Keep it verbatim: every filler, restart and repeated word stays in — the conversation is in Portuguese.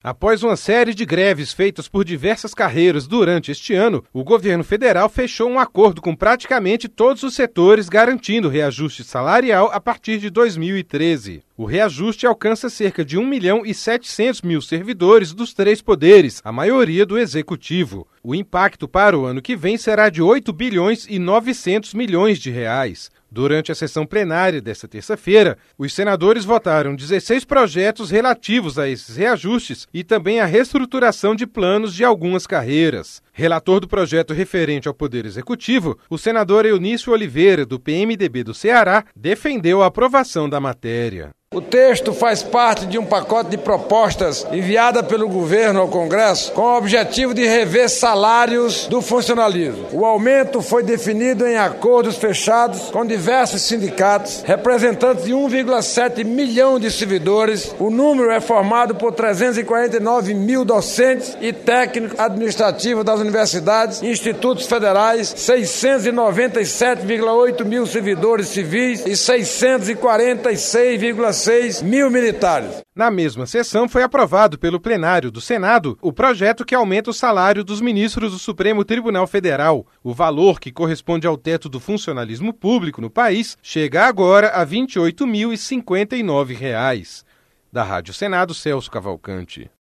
Após uma série de greves feitas por diversas carreiras durante este ano, o governo federal fechou um acordo com praticamente todos os setores, garantindo reajuste salarial a partir de dois mil e treze. O reajuste alcança cerca de um milhão e setecentos mil servidores dos três poderes, a maioria do executivo. O impacto para o ano que vem será de oito bilhões e novecentos milhões de reais. Durante a sessão plenária desta terça-feira, os senadores votaram dezesseis projetos relativos a esses reajustes e também a reestruturação de planos de algumas carreiras. Relator do projeto referente ao Poder Executivo, o senador Eunício Oliveira, do P M D B do Ceará, defendeu a aprovação da matéria. O texto faz parte de um pacote de propostas enviada pelo governo ao Congresso com o objetivo de rever salários do funcionalismo. O aumento foi definido em acordos fechados com diversos sindicatos, representantes de um vírgula sete milhão de servidores. O número é formado por trezentos e quarenta e nove mil docentes e técnicos administrativos das universidades e institutos federais, seiscentos e noventa e sete vírgula oito mil servidores civis e seiscentos e quarenta e seis vírgula seis mil militares. Na mesma sessão, foi aprovado pelo plenário do Senado o projeto que aumenta o salário dos ministros do Supremo Tribunal Federal. O valor, que corresponde ao teto do funcionalismo público no país, chega agora a vinte e oito mil e cinquenta e nove reais. Da Rádio Senado, Celso Cavalcante.